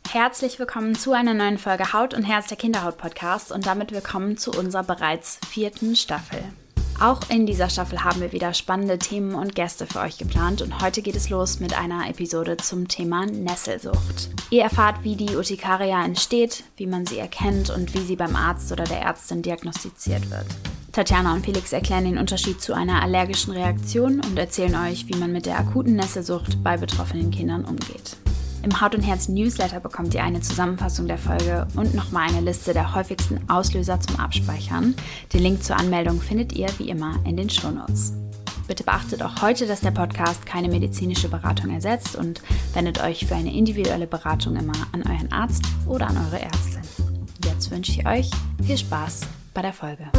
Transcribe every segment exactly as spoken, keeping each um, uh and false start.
Herzlich willkommen zu einer neuen Folge Haut und Herz, der Kinderhaut-Podcast und damit willkommen zu unserer bereits vierten Staffel. Auch in dieser Staffel haben wir wieder spannende Themen und Gäste für euch geplant und heute geht es los mit einer Episode zum Thema Nesselsucht. Ihr erfahrt, wie die Urtikaria entsteht, wie man sie erkennt und wie sie beim Arzt oder der Ärztin diagnostiziert wird. Tatjana und Felix erklären den Unterschied zu einer allergischen Reaktion und erzählen euch, wie man mit der akuten Nesselsucht bei betroffenen Kindern umgeht. Im Haut und Herz Newsletter bekommt ihr eine Zusammenfassung der Folge und nochmal eine Liste der häufigsten Auslöser zum Abspeichern. Den Link zur Anmeldung findet ihr wie immer in den Shownotes. Bitte beachtet auch heute, dass der Podcast keine medizinische Beratung ersetzt und wendet euch für eine individuelle Beratung immer an euren Arzt oder an eure Ärztin. Jetzt wünsche ich euch viel Spaß bei der Folge.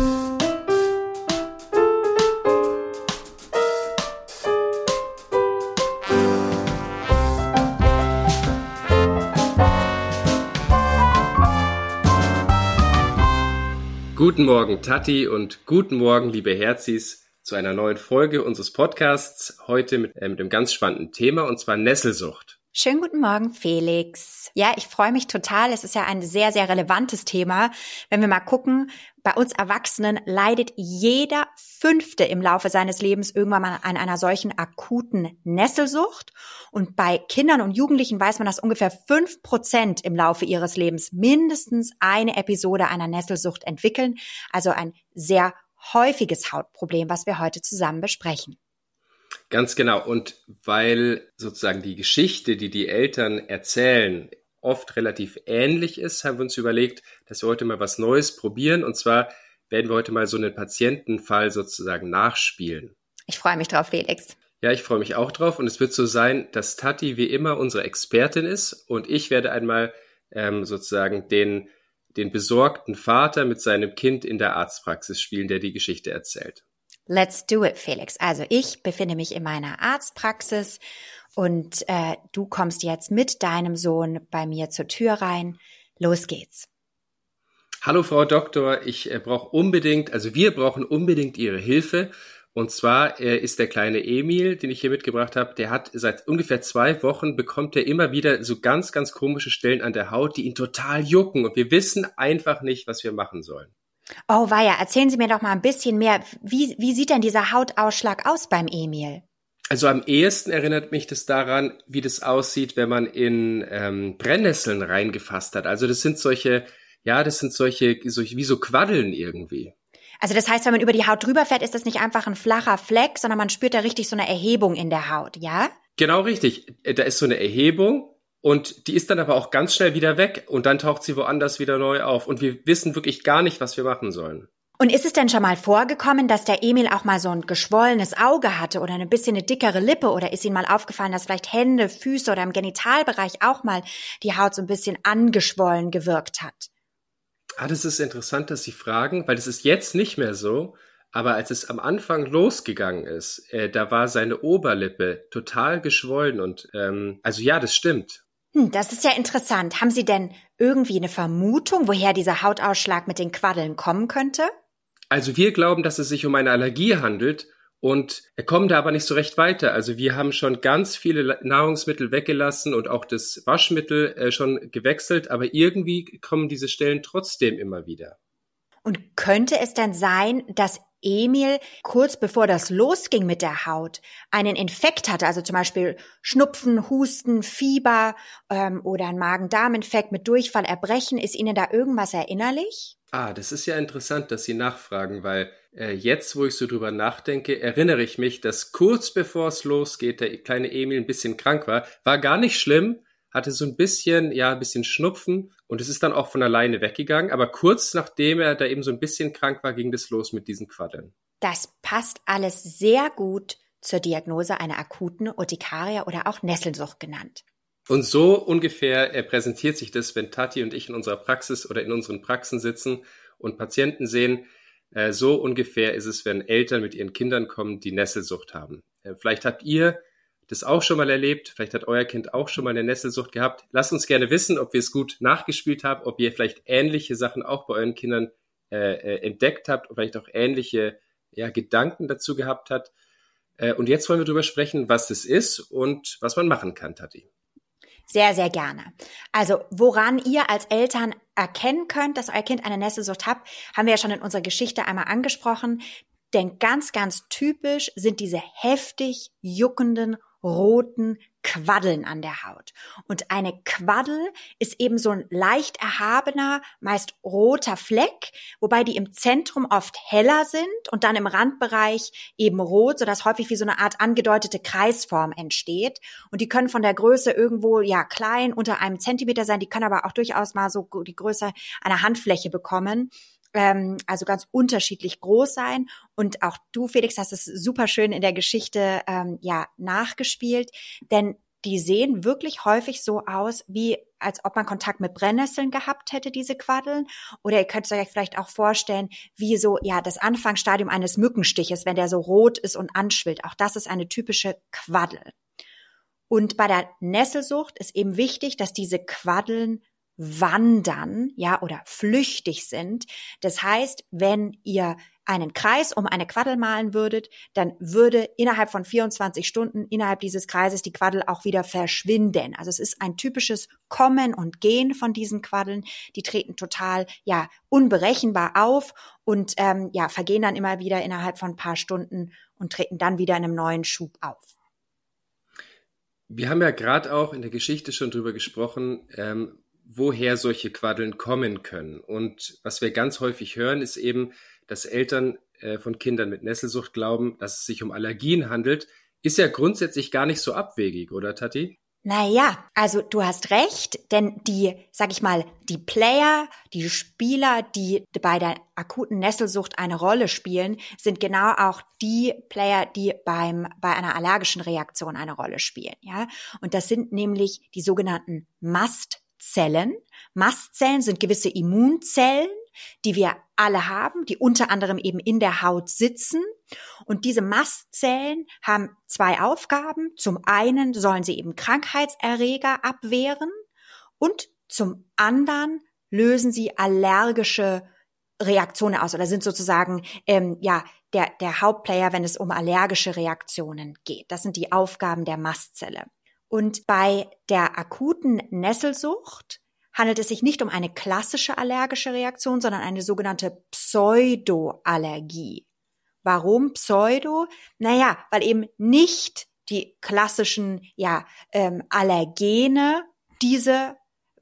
Guten Morgen, Tati, und guten Morgen, liebe Herzis, zu einer neuen Folge unseres Podcasts. Heute mit, äh, mit einem ganz spannenden Thema, und zwar Nesselsucht. Schönen guten Morgen, Felix. Ja, ich freue mich total. Es ist ja ein sehr, sehr relevantes Thema. Wenn wir mal gucken, bei uns Erwachsenen leidet jeder Fünfte im Laufe seines Lebens irgendwann mal an einer solchen akuten Nesselsucht. Und bei Kindern und Jugendlichen weiß man, dass ungefähr fünf Prozent im Laufe ihres Lebens mindestens eine Episode einer Nesselsucht entwickeln. Also ein sehr häufiges Hautproblem, was wir heute zusammen besprechen. Ganz genau. Und weil sozusagen die Geschichte, die die Eltern erzählen, oft relativ ähnlich ist, haben wir uns überlegt, dass wir heute mal was Neues probieren. Und zwar werden wir heute mal so einen Patientenfall sozusagen nachspielen. Ich freue mich drauf, Felix. Ja, ich freue mich auch drauf. Und es wird so sein, dass Tati wie immer unsere Expertin ist und ich werde einmal ähm, sozusagen den, den besorgten Vater mit seinem Kind in der Arztpraxis spielen, der die Geschichte erzählt. Let's do it, Felix. Also ich befinde mich in meiner Arztpraxis und äh, du kommst jetzt mit deinem Sohn bei mir zur Tür rein. Los geht's. Hallo Frau Doktor, ich äh, brauche unbedingt, also wir brauchen unbedingt Ihre Hilfe. Und zwar äh, ist der kleine Emil, den ich hier mitgebracht habe, der hat seit ungefähr zwei Wochen, bekommt er immer wieder so ganz, ganz komische Stellen an der Haut, die ihn total jucken. Und wir wissen einfach nicht, was wir machen sollen. Oh weia, erzählen Sie mir doch mal ein bisschen mehr. Wie, wie sieht denn dieser Hautausschlag aus beim Emil? Also am ehesten erinnert mich das daran, wie das aussieht, wenn man in ähm, Brennnesseln reingefasst hat. Also das sind solche, ja, das sind solche, solche wie so Quaddeln irgendwie. Also das heißt, wenn man über die Haut drüber fährt, ist das nicht einfach ein flacher Fleck, sondern man spürt da richtig so eine Erhebung in der Haut, ja? Genau richtig. Da ist so eine Erhebung. Und die ist dann aber auch ganz schnell wieder weg und dann taucht sie woanders wieder neu auf. Und wir wissen wirklich gar nicht, was wir machen sollen. Und ist es denn schon mal vorgekommen, dass der Emil auch mal so ein geschwollenes Auge hatte oder ein bisschen eine dickere Lippe? Oder ist Ihnen mal aufgefallen, dass vielleicht Hände, Füße oder im Genitalbereich auch mal die Haut so ein bisschen angeschwollen gewirkt hat? Ah, das ist interessant, dass Sie fragen, weil das ist jetzt nicht mehr so. Aber als es am Anfang losgegangen ist, äh, da war seine Oberlippe total geschwollen. Und ähm, also ja, das stimmt. Hm, das ist ja interessant. Haben Sie denn irgendwie eine Vermutung, woher dieser Hautausschlag mit den Quaddeln kommen könnte? Also wir glauben, dass es sich um eine Allergie handelt und er kommt da aber nicht so recht weiter. Also wir haben schon ganz viele Nahrungsmittel weggelassen und auch das Waschmittel äh, schon gewechselt, aber irgendwie kommen diese Stellen trotzdem immer wieder. Und könnte es denn sein, dass Emil kurz bevor das losging mit der Haut einen Infekt hatte, also zum Beispiel Schnupfen, Husten, Fieber ähm, oder ein Magen-Darm-Infekt mit Durchfall, Erbrechen? Ist Ihnen da irgendwas erinnerlich? Ah, das ist ja interessant, dass Sie nachfragen, weil äh, jetzt, wo ich so drüber nachdenke, erinnere ich mich, dass kurz bevor es losgeht, der kleine Emil ein bisschen krank war. War gar nicht schlimm, hatte so ein bisschen, ja, ein bisschen Schnupfen und es ist dann auch von alleine weggegangen. Aber kurz nachdem er da eben so ein bisschen krank war, ging das los mit diesen Quaddeln. Das passt alles sehr gut zur Diagnose einer akuten Urtikaria oder auch Nesselsucht genannt. Und so ungefähr äh, präsentiert sich das, wenn Tati und ich in unserer Praxis oder in unseren Praxen sitzen und Patienten sehen. Äh, so ungefähr ist es, wenn Eltern mit ihren Kindern kommen, die Nesselsucht haben. Äh, vielleicht habt ihr das auch schon mal erlebt, vielleicht hat euer Kind auch schon mal eine Nesselsucht gehabt. Lasst uns gerne wissen, ob wir es gut nachgespielt haben, ob ihr vielleicht ähnliche Sachen auch bei euren Kindern äh, äh, entdeckt habt und vielleicht auch ähnliche ja, Gedanken dazu gehabt habt. Äh, und jetzt wollen wir darüber sprechen, was das ist und was man machen kann, Tati. Sehr, sehr gerne. Also woran ihr als Eltern erkennen könnt, dass euer Kind eine Nesselsucht hat, haben wir ja schon in unserer Geschichte einmal angesprochen. Denn ganz, ganz typisch sind diese heftig juckenden, roten Quaddeln an der Haut. Und eine Quaddel ist eben so ein leicht erhabener, meist roter Fleck, wobei die im Zentrum oft heller sind und dann im Randbereich eben rot, sodass häufig wie so eine Art angedeutete Kreisform entsteht. Und die können von der Größe irgendwo, ja, klein, unter einem Zentimeter sein, die können aber auch durchaus mal so die Größe einer Handfläche bekommen. Also ganz unterschiedlich groß sein. Und auch du, Felix, hast es super schön in der Geschichte ähm, ja nachgespielt, denn die sehen wirklich häufig so aus, wie als ob man Kontakt mit Brennnesseln gehabt hätte, diese Quaddeln. Oder ihr könnt es euch vielleicht auch vorstellen, wie so ja das Anfangsstadium eines Mückenstiches, wenn der so rot ist und anschwillt. Auch das ist eine typische Quaddel. Und bei der Nesselsucht ist eben wichtig, dass diese Quaddeln wandern, ja, oder flüchtig sind. Das heißt, wenn ihr einen Kreis um eine Quaddel malen würdet, dann würde innerhalb von vierundzwanzig Stunden innerhalb dieses Kreises die Quaddel auch wieder verschwinden. Also es ist ein typisches Kommen und Gehen von diesen Quaddeln. Die treten total, ja, unberechenbar auf und ähm, ja, vergehen dann immer wieder innerhalb von ein paar Stunden und treten dann wieder in einem neuen Schub auf. Wir haben ja gerade auch in der Geschichte schon drüber gesprochen, ähm, woher solche Quaddeln kommen können. Und was wir ganz häufig hören, ist eben, dass Eltern äh, von Kindern mit Nesselsucht glauben, dass es sich um Allergien handelt. Ist ja grundsätzlich gar nicht so abwegig, oder Tati? Naja, also du hast recht, denn die, sag ich mal, die Player, die Spieler, die bei der akuten Nesselsucht eine Rolle spielen, sind genau auch die Player, die beim bei einer allergischen Reaktion eine Rolle spielen. Ja, und das sind nämlich die sogenannten Mastzellen. Mastzellen sind gewisse Immunzellen, die wir alle haben, die unter anderem eben in der Haut sitzen. Und diese Mastzellen haben zwei Aufgaben. Zum einen sollen sie eben Krankheitserreger abwehren und zum anderen lösen sie allergische Reaktionen aus oder sind sozusagen ähm, ja der, der Hauptplayer, wenn es um allergische Reaktionen geht. Das sind die Aufgaben der Mastzelle. Und bei der akuten Nesselsucht handelt es sich nicht um eine klassische allergische Reaktion, sondern eine sogenannte Pseudoallergie. Warum Pseudo? Naja, weil eben nicht die klassischen ja, ähm, Allergene diese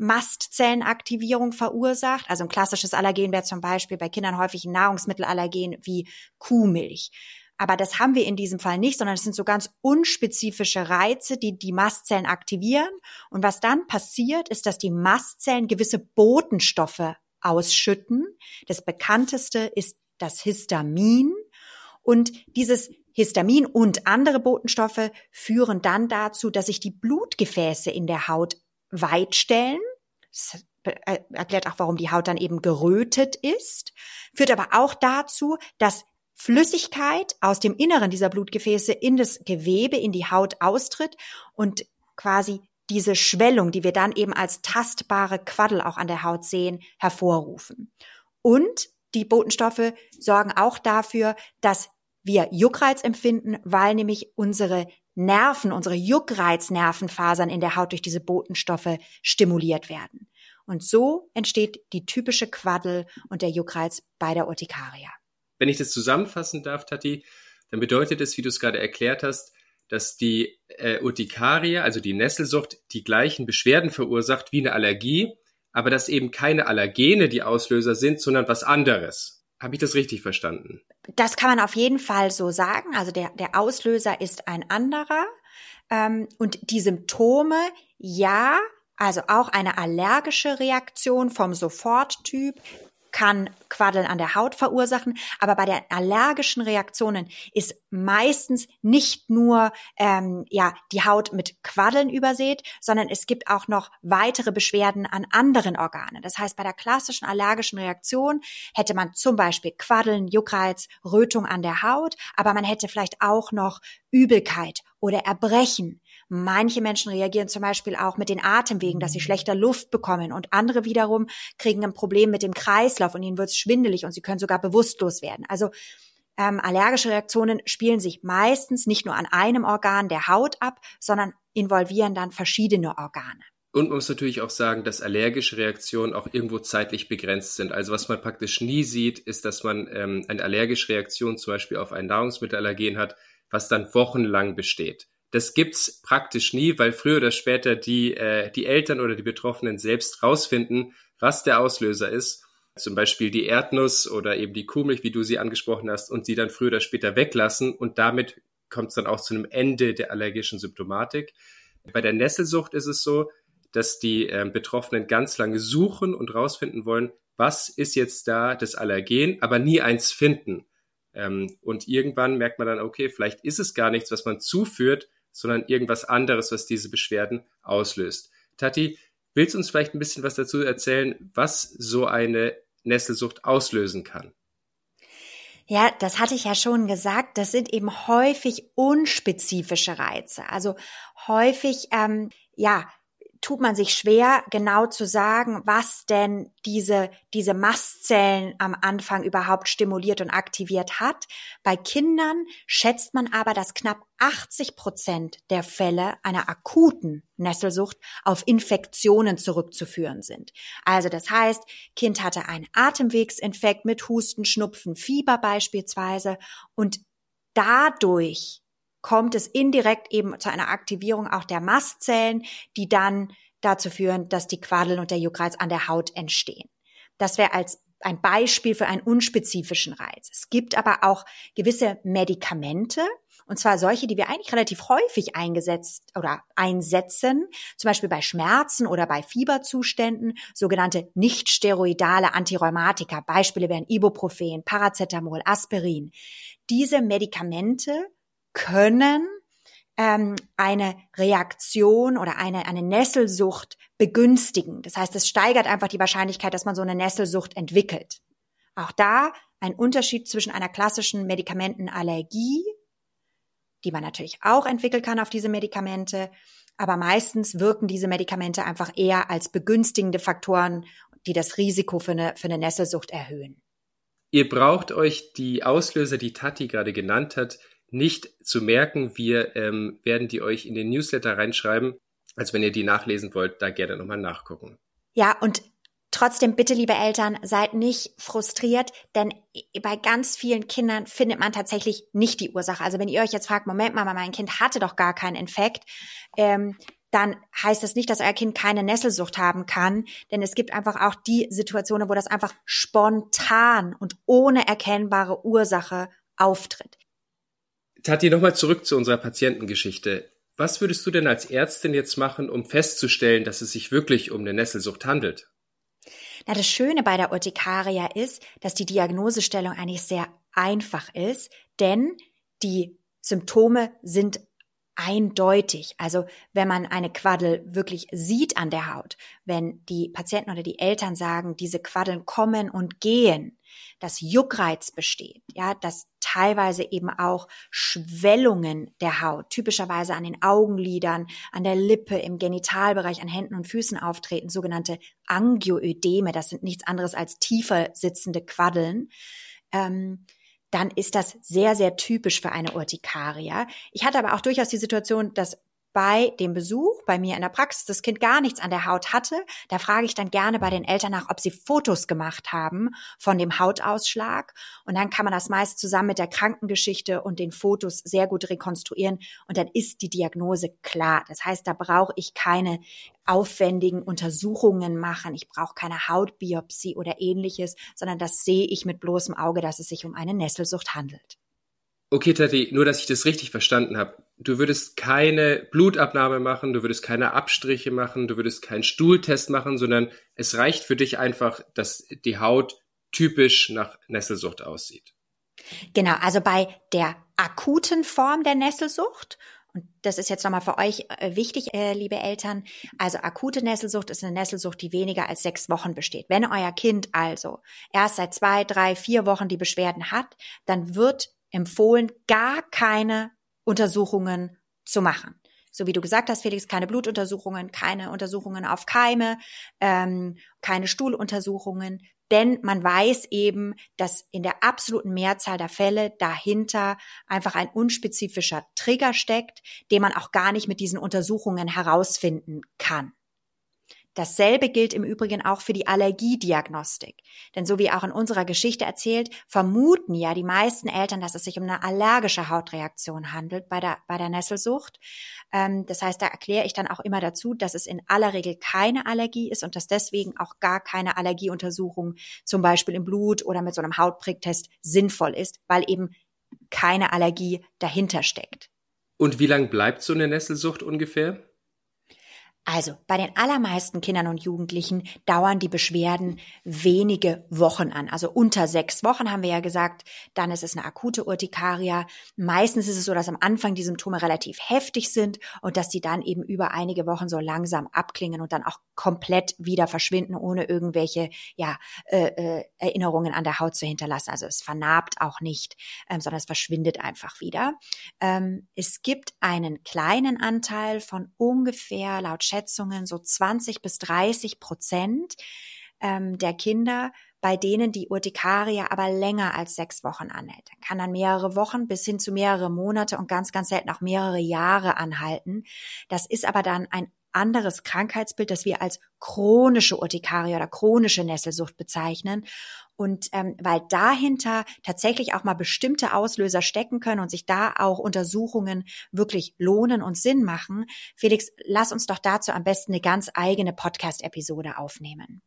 Mastzellenaktivierung verursacht. Also ein klassisches Allergen wäre zum Beispiel bei Kindern häufig ein Nahrungsmittelallergen wie Kuhmilch. Aber das haben wir in diesem Fall nicht, sondern es sind so ganz unspezifische Reize, die die Mastzellen aktivieren. Und was dann passiert, ist, dass die Mastzellen gewisse Botenstoffe ausschütten. Das bekannteste ist das Histamin. Und dieses Histamin und andere Botenstoffe führen dann dazu, dass sich die Blutgefäße in der Haut weitstellen. Das erklärt auch, warum die Haut dann eben gerötet ist. Führt aber auch dazu, dass Flüssigkeit aus dem Inneren dieser Blutgefäße in das Gewebe, in die Haut austritt und quasi diese Schwellung, die wir dann eben als tastbare Quaddel auch an der Haut sehen, hervorrufen. Und die Botenstoffe sorgen auch dafür, dass wir Juckreiz empfinden, weil nämlich unsere Nerven, unsere Juckreiz-Nervenfasern in der Haut durch diese Botenstoffe stimuliert werden. Und so entsteht die typische Quaddel und der Juckreiz bei der Urtikaria. Wenn ich das zusammenfassen darf, Tati, dann bedeutet es, wie du es gerade erklärt hast, dass die äh, Urtikaria, also die Nesselsucht, die gleichen Beschwerden verursacht wie eine Allergie, aber dass eben keine Allergene die Auslöser sind, sondern was anderes. Habe ich das richtig verstanden? Das kann man auf jeden Fall so sagen. Also der, der Auslöser ist ein anderer. Ähm, und die Symptome, ja, also auch eine allergische Reaktion vom Soforttyp, kann Quaddeln an der Haut verursachen, aber bei den allergischen Reaktionen ist meistens nicht nur ähm, ja die Haut mit Quaddeln übersät, sondern es gibt auch noch weitere Beschwerden an anderen Organen. Das heißt, bei der klassischen allergischen Reaktion hätte man zum Beispiel Quaddeln, Juckreiz, Rötung an der Haut, aber man hätte vielleicht auch noch Übelkeit oder Erbrechen. Manche Menschen reagieren zum Beispiel auch mit den Atemwegen, dass sie schlechter Luft bekommen und andere wiederum kriegen ein Problem mit dem Kreislauf und ihnen wird es schwindelig und sie können sogar bewusstlos werden. Also ähm, allergische Reaktionen spielen sich meistens nicht nur an einem Organ der Haut ab, sondern involvieren dann verschiedene Organe. Und man muss natürlich auch sagen, dass allergische Reaktionen auch irgendwo zeitlich begrenzt sind. Also was man praktisch nie sieht, ist, dass man ähm, eine allergische Reaktion zum Beispiel auf ein Nahrungsmittelallergen hat, was dann wochenlang besteht. Das gibt's praktisch nie, weil früher oder später die, äh, die Eltern oder die Betroffenen selbst rausfinden, was der Auslöser ist. Zum Beispiel die Erdnuss oder eben die Kuhmilch, wie du sie angesprochen hast, und sie dann früher oder später weglassen. Und damit kommt es dann auch zu einem Ende der allergischen Symptomatik. Bei der Nesselsucht ist es so, dass die äh, Betroffenen ganz lange suchen und rausfinden wollen, was ist jetzt da das Allergen, aber nie eins finden. Ähm, und irgendwann merkt man dann, okay, vielleicht ist es gar nichts, was man zuführt, sondern irgendwas anderes, was diese Beschwerden auslöst. Tati, willst du uns vielleicht ein bisschen was dazu erzählen, was so eine Nesselsucht auslösen kann? Ja, das hatte ich ja schon gesagt. Das sind eben häufig unspezifische Reize. Also häufig, ähm, ja, tut man sich schwer, genau zu sagen, was denn diese, diese Mastzellen am Anfang überhaupt stimuliert und aktiviert hat. Bei Kindern schätzt man aber, dass knapp achtzig Prozent der Fälle einer akuten Nesselsucht auf Infektionen zurückzuführen sind. Also das heißt, Kind hatte einen Atemwegsinfekt mit Husten, Schnupfen, Fieber beispielsweise und dadurch kommt es indirekt eben zu einer Aktivierung auch der Mastzellen, die dann dazu führen, dass die Quaddeln und der Juckreiz an der Haut entstehen. Das wäre als ein Beispiel für einen unspezifischen Reiz. Es gibt aber auch gewisse Medikamente, und zwar solche, die wir eigentlich relativ häufig eingesetzt oder einsetzen, zum Beispiel bei Schmerzen oder bei Fieberzuständen, sogenannte nicht-steroidale Antirheumatika. Beispiele wären Ibuprofen, Paracetamol, Aspirin. Diese Medikamente können ähm, eine Reaktion oder eine, eine Nesselsucht begünstigen. Das heißt, es steigert einfach die Wahrscheinlichkeit, dass man so eine Nesselsucht entwickelt. Auch da ein Unterschied zwischen einer klassischen Medikamentenallergie, die man natürlich auch entwickeln kann auf diese Medikamente, aber meistens wirken diese Medikamente einfach eher als begünstigende Faktoren, die das Risiko für eine, für eine Nesselsucht erhöhen. Ihr braucht euch die Auslöser, die Tati gerade genannt hat, nicht zu merken. Wir ähm, werden die euch in den Newsletter reinschreiben. Also wenn ihr die nachlesen wollt, da gerne nochmal nachgucken. Ja, und trotzdem bitte, liebe Eltern, seid nicht frustriert, denn bei ganz vielen Kindern findet man tatsächlich nicht die Ursache. Also wenn ihr euch jetzt fragt, Moment mal, mein Kind hatte doch gar keinen Infekt, ähm, dann heißt das nicht, dass euer Kind keine Nesselsucht haben kann, denn es gibt einfach auch die Situationen, wo das einfach spontan und ohne erkennbare Ursache auftritt. Tati, nochmal zurück zu unserer Patientengeschichte. Was würdest du denn als Ärztin jetzt machen, um festzustellen, dass es sich wirklich um eine Nesselsucht handelt? Na, das Schöne bei der Urtikaria ist, dass die Diagnosestellung eigentlich sehr einfach ist, denn die Symptome sind eindeutig. Also wenn man eine Quaddel wirklich sieht an der Haut, wenn die Patienten oder die Eltern sagen, diese Quaddeln kommen und gehen, dass Juckreiz besteht, ja, dass teilweise eben auch Schwellungen der Haut, typischerweise an den Augenlidern, an der Lippe, im Genitalbereich, an Händen und Füßen auftreten, sogenannte Angioödeme, das sind nichts anderes als tiefer sitzende Quaddeln, ähm, dann ist das sehr, sehr typisch für eine Urtikaria. Ich hatte aber auch durchaus die Situation, dass bei dem Besuch bei mir in der Praxis das Kind gar nichts an der Haut hatte. Da frage ich dann gerne bei den Eltern nach, ob sie Fotos gemacht haben von dem Hautausschlag. Und dann kann man das meist zusammen mit der Krankengeschichte und den Fotos sehr gut rekonstruieren. Und dann ist die Diagnose klar. Das heißt, da brauche ich keine aufwendigen Untersuchungen machen. Ich brauche keine Hautbiopsie oder ähnliches, sondern das sehe ich mit bloßem Auge, dass es sich um eine Nesselsucht handelt. Okay, Tati, nur dass ich das richtig verstanden habe. Du würdest keine Blutabnahme machen, du würdest keine Abstriche machen, du würdest keinen Stuhltest machen, sondern es reicht für dich einfach, dass die Haut typisch nach Nesselsucht aussieht. Genau, also bei der akuten Form der Nesselsucht, und das ist jetzt nochmal für euch äh, wichtig, äh, liebe Eltern, also akute Nesselsucht ist eine Nesselsucht, die weniger als sechs Wochen besteht. Wenn euer Kind also erst seit zwei, drei, vier Wochen die Beschwerden hat, dann wird empfohlen, gar keine Untersuchungen zu machen. So wie du gesagt hast, Felix, keine Blutuntersuchungen, keine Untersuchungen auf Keime, ähm, keine Stuhluntersuchungen, denn man weiß eben, dass in der absoluten Mehrzahl der Fälle dahinter einfach ein unspezifischer Trigger steckt, den man auch gar nicht mit diesen Untersuchungen herausfinden kann. Dasselbe gilt im Übrigen auch für die Allergiediagnostik. Denn so wie auch in unserer Geschichte erzählt, vermuten ja die meisten Eltern, dass es sich um eine allergische Hautreaktion handelt bei der, bei der Nesselsucht. Ähm, das heißt, da erkläre ich dann auch immer dazu, dass es in aller Regel keine Allergie ist und dass deswegen auch gar keine Allergieuntersuchung zum Beispiel im Blut oder mit so einem Hautpricktest sinnvoll ist, weil eben keine Allergie dahinter steckt. Und wie lang bleibt so eine Nesselsucht ungefähr? Also bei den allermeisten Kindern und Jugendlichen dauern die Beschwerden wenige Wochen an. Also unter sechs Wochen haben wir ja gesagt, dann ist es eine akute Urtikaria. Meistens ist es so, dass am Anfang die Symptome relativ heftig sind und dass die dann eben über einige Wochen so langsam abklingen und dann auch komplett wieder verschwinden, ohne irgendwelche ja, äh, äh, Erinnerungen an der Haut zu hinterlassen. Also es vernarbt auch nicht, ähm, sondern es verschwindet einfach wieder. Ähm, es gibt einen kleinen Anteil von ungefähr laut Schätzungen so zwanzig bis dreißig Prozent ähm, der Kinder, bei denen die Urtikaria aber länger als sechs Wochen anhält. Dann kann dann mehrere Wochen bis hin zu mehrere Monate und ganz, ganz selten auch mehrere Jahre anhalten. Das ist aber dann ein anderes Krankheitsbild, das wir als chronische Urtikaria oder chronische Nesselsucht bezeichnen. Und ähm, weil dahinter tatsächlich auch mal bestimmte Auslöser stecken können und sich da auch Untersuchungen wirklich lohnen und Sinn machen, Felix, lass uns doch dazu am besten eine ganz eigene Podcast-Episode aufnehmen.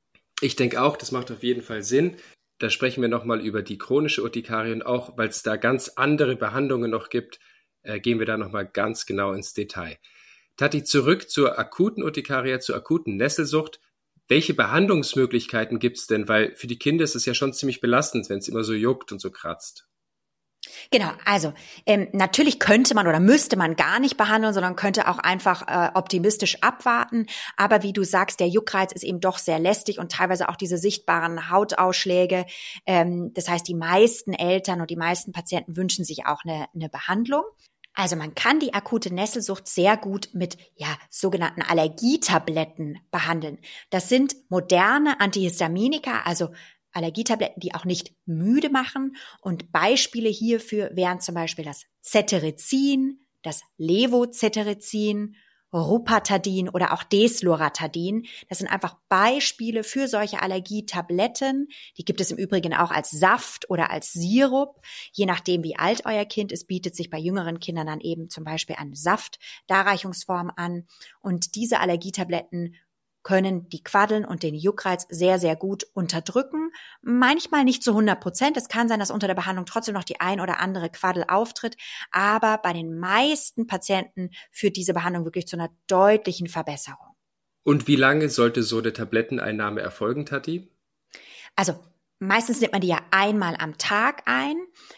Ich denke auch, das macht auf jeden Fall Sinn. Da sprechen wir nochmal über die chronische Urtikaria und auch, weil es da ganz andere Behandlungen noch gibt, äh, gehen wir da nochmal ganz genau ins Detail. Tati, zurück zur akuten Urtikaria, zur akuten Nesselsucht. Welche Behandlungsmöglichkeiten gibt es denn? Weil für die Kinder ist es ja schon ziemlich belastend, wenn es immer so juckt und so kratzt. Genau, also ähm, natürlich könnte man oder müsste man gar nicht behandeln, sondern könnte auch einfach äh, optimistisch abwarten. Aber wie du sagst, der Juckreiz ist eben doch sehr lästig und teilweise auch diese sichtbaren Hautausschläge. Ähm, das heißt, die meisten Eltern und die meisten Patienten wünschen sich auch eine, eine Behandlung. Also man kann die akute Nesselsucht sehr gut mit ja sogenannten Allergietabletten behandeln. Das sind moderne Antihistaminika, also Allergietabletten, die auch nicht müde machen. Und Beispiele hierfür wären zum Beispiel das Cetirizin, das Levocetirizin, Rupatadin oder auch Desloratadin. Das sind einfach Beispiele für solche Allergietabletten. Die gibt es im Übrigen auch als Saft oder als Sirup. Je nachdem, wie alt euer Kind ist, bietet sich bei jüngeren Kindern dann eben zum Beispiel eine Saftdarreichungsform an. Und diese Allergietabletten können die Quaddeln und den Juckreiz sehr, sehr gut unterdrücken. Manchmal nicht zu hundert Prozent. Es kann sein, dass unter der Behandlung trotzdem noch die ein oder andere Quaddel auftritt. Aber bei den meisten Patienten führt diese Behandlung wirklich zu einer deutlichen Verbesserung. Und wie lange sollte so eine Tabletteneinnahme erfolgen, Tati? Also meistens nimmt man die ja einmal am Tag ein.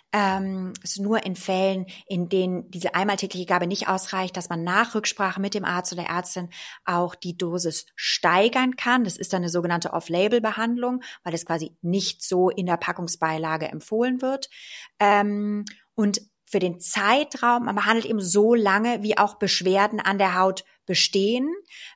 Ähm, es ist nur in Fällen, in denen diese einmaltägliche Gabe nicht ausreicht, dass man nach Rücksprache mit dem Arzt oder der Ärztin auch die Dosis steigern kann. Das ist dann eine sogenannte Off-Label-Behandlung, weil es quasi nicht so in der Packungsbeilage empfohlen wird. Ähm, und für den Zeitraum, man behandelt eben so lange, wie auch Beschwerden an der Haut bestehen.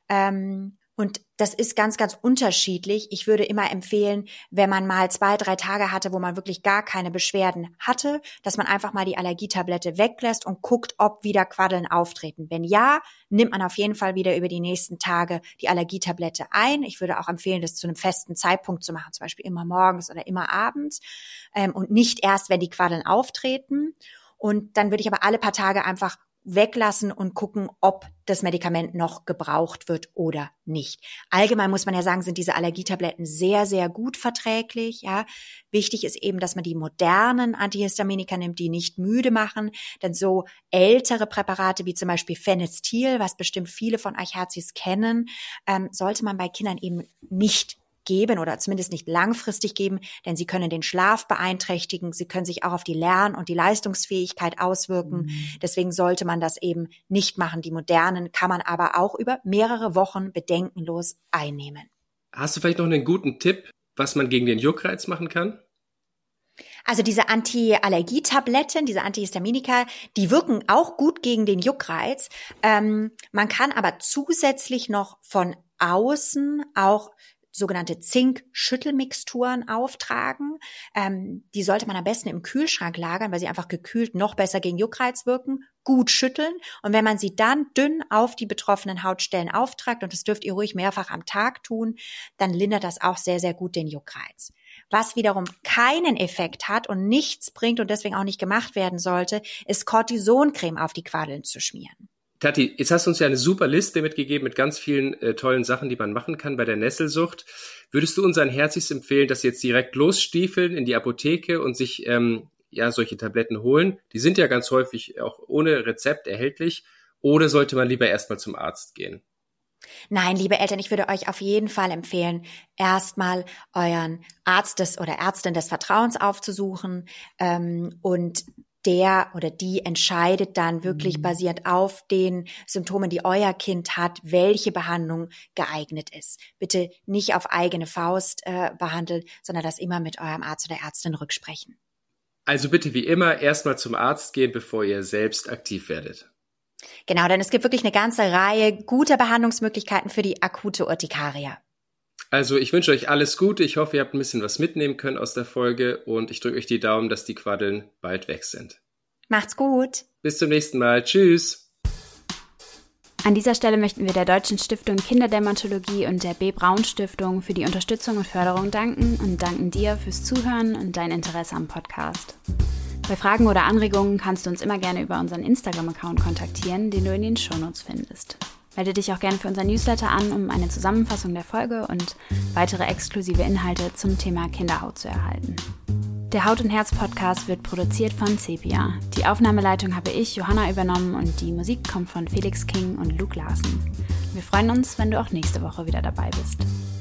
Ähm, Und das ist ganz, ganz unterschiedlich. Ich würde immer empfehlen, wenn man mal zwei, drei Tage hatte, wo man wirklich gar keine Beschwerden hatte, dass man einfach mal die Allergietablette weglässt und guckt, ob wieder Quaddeln auftreten. Wenn ja, nimmt man auf jeden Fall wieder über die nächsten Tage die Allergietablette ein. Ich würde auch empfehlen, das zu einem festen Zeitpunkt zu machen, zum Beispiel immer morgens oder immer abends ähm, und nicht erst, wenn die Quaddeln auftreten. Und dann würde ich aber alle paar Tage einfach weglassen und gucken, ob das Medikament noch gebraucht wird oder nicht. Allgemein muss man ja sagen, sind diese Allergietabletten sehr, sehr gut verträglich. Ja, wichtig ist eben, dass man die modernen Antihistaminika nimmt, die nicht müde machen. Denn so ältere Präparate wie zum Beispiel Phenestil, was bestimmt viele von euch Herzis kennen, ähm, sollte man bei Kindern eben nicht geben oder zumindest nicht langfristig geben, denn sie können den Schlaf beeinträchtigen, sie können sich auch auf die Lern- und die Leistungsfähigkeit auswirken. Mhm. Deswegen sollte man das eben nicht machen. Die modernen kann man aber auch über mehrere Wochen bedenkenlos einnehmen. Hast du vielleicht noch einen guten Tipp, was man gegen den Juckreiz machen kann? Also diese Anti-Allergietabletten, diese Antihistaminika, die wirken auch gut gegen den Juckreiz. Ähm, man kann aber zusätzlich noch von außen auch sogenannte Zink-Schüttelmixturen auftragen. Ähm, die sollte man am besten im Kühlschrank lagern, weil sie einfach gekühlt noch besser gegen Juckreiz wirken. Gut schütteln. Und wenn man sie dann dünn auf die betroffenen Hautstellen auftragt, und das dürft ihr ruhig mehrfach am Tag tun, dann lindert das auch sehr, sehr gut den Juckreiz. Was wiederum keinen Effekt hat und nichts bringt und deswegen auch nicht gemacht werden sollte, ist Cortisoncreme auf die Quaddeln zu schmieren. Tati, jetzt hast du uns ja eine super Liste mitgegeben mit ganz vielen äh, tollen Sachen, die man machen kann bei der Nesselsucht. Würdest du unseren Herzis empfehlen, dass sie jetzt direkt losstiefeln in die Apotheke und sich ähm, ja solche Tabletten holen? Die sind ja ganz häufig auch ohne Rezept erhältlich. Oder sollte man lieber erstmal zum Arzt gehen? Nein, liebe Eltern, ich würde euch auf jeden Fall empfehlen, erstmal euren Arzt des oder Ärztin des Vertrauens aufzusuchen ähm, und der oder die entscheidet dann wirklich basierend auf den Symptomen, die euer Kind hat, welche Behandlung geeignet ist. Bitte nicht auf eigene Faust äh, behandeln, sondern das immer mit eurem Arzt oder Ärztin rücksprechen. Also bitte wie immer erstmal zum Arzt gehen, bevor ihr selbst aktiv werdet. Genau, denn es gibt wirklich eine ganze Reihe guter Behandlungsmöglichkeiten für die akute Urtikaria. Also ich wünsche euch alles Gute. Ich hoffe, ihr habt ein bisschen was mitnehmen können aus der Folge und ich drücke euch die Daumen, dass die Quaddeln bald weg sind. Macht's gut. Bis zum nächsten Mal. Tschüss. An dieser Stelle möchten wir der Deutschen Stiftung Kinderdermatologie und der B. Braun Stiftung für die Unterstützung und Förderung danken und danken dir fürs Zuhören und dein Interesse am Podcast. Bei Fragen oder Anregungen kannst du uns immer gerne über unseren Instagram-Account kontaktieren, den du in den Shownotes findest. Melde dich auch gerne für unser Newsletter an, um eine Zusammenfassung der Folge und weitere exklusive Inhalte zum Thema Kinderhaut zu erhalten. Der Haut und Herz Podcast wird produziert von Sepia. Die Aufnahmeleitung habe ich, Johanna, übernommen und die Musik kommt von Felix King und Luke Larsen. Wir freuen uns, wenn du auch nächste Woche wieder dabei bist.